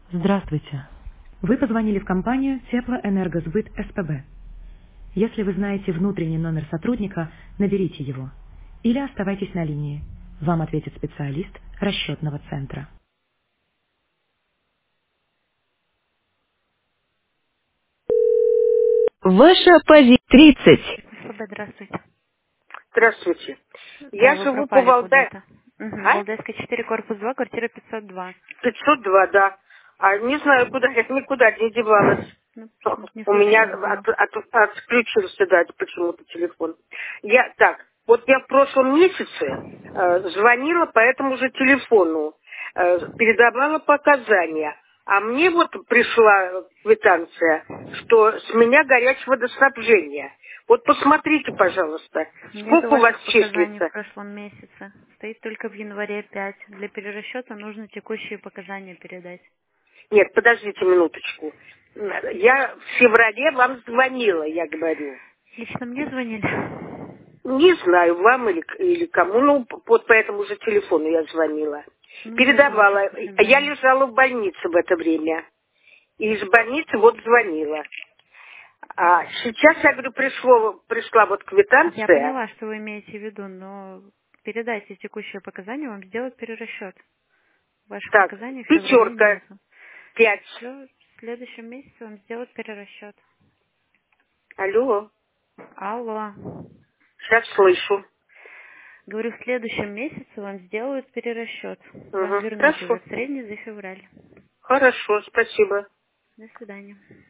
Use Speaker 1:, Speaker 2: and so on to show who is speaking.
Speaker 1: Здравствуйте. Вы позвонили в компанию Теплоэнергосбыт СПБ. Если вы знаете внутренний номер сотрудника, наберите его. Или оставайтесь на линии. Вам ответит специалист расчетного центра. Ваша позиция 30.
Speaker 2: СПБ, здравствуйте.
Speaker 1: Здравствуйте.
Speaker 2: Да,
Speaker 1: Я
Speaker 2: вы
Speaker 1: живу по
Speaker 2: пропали
Speaker 1: Валдай...
Speaker 2: куда-то. Угу.
Speaker 1: А?
Speaker 2: Валдайская 4, корпус 2, квартира 502.
Speaker 1: 502, да. А не знаю, куда я никуда не девалась.
Speaker 2: Ну, почему-то не
Speaker 1: У меня
Speaker 2: слышала звонок.
Speaker 1: отключился, да, почему-то телефон. Вот я в прошлом месяце звонила по этому же телефону, передавала показания. А мне вот пришла квитанция, что с меня горячее водоснабжение. Вот посмотрите, пожалуйста,
Speaker 2: Нету
Speaker 1: сколько у вас
Speaker 2: ваших показаний в
Speaker 1: числится.
Speaker 2: прошлом месяце. Стоит только в январе 5. Для перерасчета нужно текущие показания передать.
Speaker 1: Нет, подождите минуточку. Я в феврале вам звонила, я говорю.
Speaker 2: Лично мне звонили?
Speaker 1: Не знаю, вам или кому, ну, вот по этому же телефону я звонила.
Speaker 2: Ну, нету ваших
Speaker 1: Передавала. Я
Speaker 2: показаний.
Speaker 1: лежала в больнице в это время. И из больницы вот звонила. А сейчас, я говорю, пришла вот
Speaker 2: Я
Speaker 1: квитанция.
Speaker 2: поняла, что вы имеете в виду, но передайте текущие показания, вам сделают перерасчет. Ваших
Speaker 1: Так,
Speaker 2: показаний в феврале
Speaker 1: пятерка,
Speaker 2: нету.
Speaker 1: 5.
Speaker 2: Все, в следующем месяце вам сделают перерасчет.
Speaker 1: Алло,
Speaker 2: Алло.
Speaker 1: сейчас слышу.
Speaker 2: Говорю, в следующем месяце вам сделают перерасчет. Вам
Speaker 1: Угу.
Speaker 2: вернут уже
Speaker 1: Хорошо,
Speaker 2: в средний за февраль.
Speaker 1: хорошо, спасибо.
Speaker 2: До свидания.